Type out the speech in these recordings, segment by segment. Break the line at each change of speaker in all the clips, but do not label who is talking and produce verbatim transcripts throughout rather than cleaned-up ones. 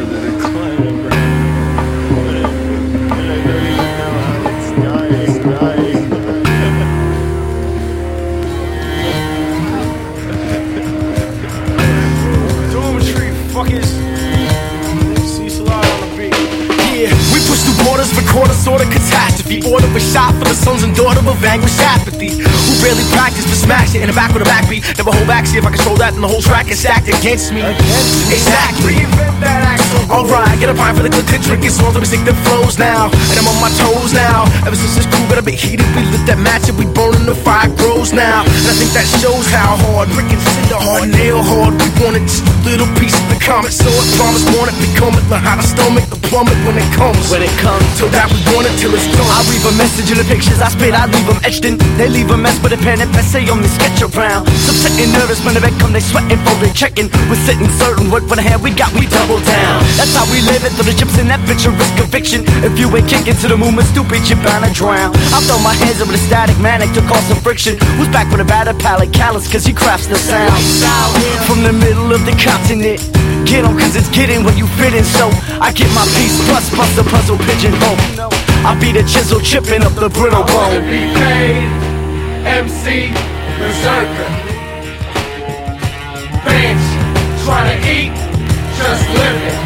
Record a sort of catastrophe. Order a shot for the sons and daughter of anguish apathy, who barely practice but smash it in the back with a backbeat. Never hold back, see if I control that, and the whole track is stacked against me. Exactly. Alright, get a pint for the good, good drinking songs, let me sing the flows now. And I'm on my toes now. Ever since this crew got a bit heated, we lit that match and we burning the fire grows now. And I think that shows how hard Rick and Cinder hard, nail hard. We wanted just a little piece of the comet, so I promise want it, become it. Learn how to stomach the plummet when it comes. When it comes, so that we want it till it's done.
I leave a message in the pictures I spit, I leave them etched in. They leave a mess with a pen and essay on the sketch around. Some sitting nervous when they come, they sweating, folding, checking. We're sitting certain, what for the hand we got, we double down. That's how we live it, throw the chips in that bitch, a risk conviction. If you ain't kicking to the movement, stupid, you're bound to drown. I throw my hands up with a static manic to cause some friction. Who's back with a battered palate, callous cause he crafts the sound. From the middle of the continent, get on cause it's getting where you fit in. So I get my piece plus plus the puzzle pigeonhole. I be the chisel chipping up the brittle bone.
I wanna be paid, M C, berserker, bench, trying to eat, just living.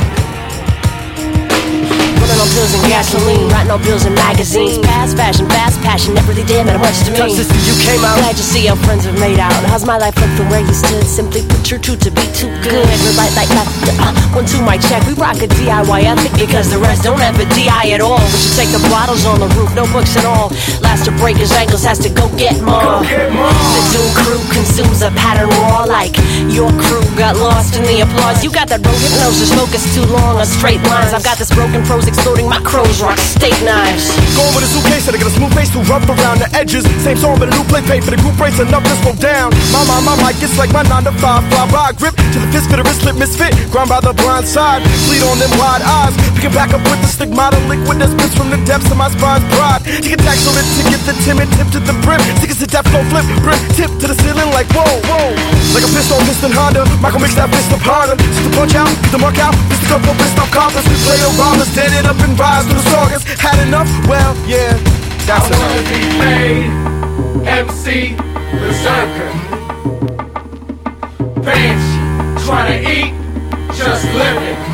Running on pills and gasoline, writing on bills and magazines. Fast fashion, fast passion, never really did matter much to me.
Touch sister, you came out.
Glad you see our friends have made out. How's my life look from where you stood? Simply put your two to be too good. We're like, like, like, uh, one, two, my check. We rock a D I Y ethic because the rest don't have a D I at all. We should take the bottles on the roof, no books at all. Last to break his ankles has to go get more. The Doom crew consumes a pattern raw, like your crew got lost in the applause. You got that broke hypnosis, focused too long on straight lines. I've got this broken prose exploding my crows, rock steak knives.
Going with a suitcase and I got a smooth face to rub around the edges. Same song but a new play, pay for the group rates, enough to slow down. My mind, my mic, it's like my nine to five. Fly by, grip to the fist, fit a wristlet, misfit. Grind by the blind side, bleed on them wide eyes. Picking back up with the stigmata, liquid that spits from the depths of my spine's pride. Take a tack so that to get the timid tip to the brim. Stick to that flow, flip, brim, tip to the ceiling like whoa, whoa. Like a pistol, piston Honda, Michael mix that fist up harder. Sit the punch out, get the mark out, fist the couple, fist up compass. We play Obama's, dead it up and rise through the sagas. Had enough? Well, yeah, that's
I wanna be paid, M C, berserker, bench, trying to eat, just living.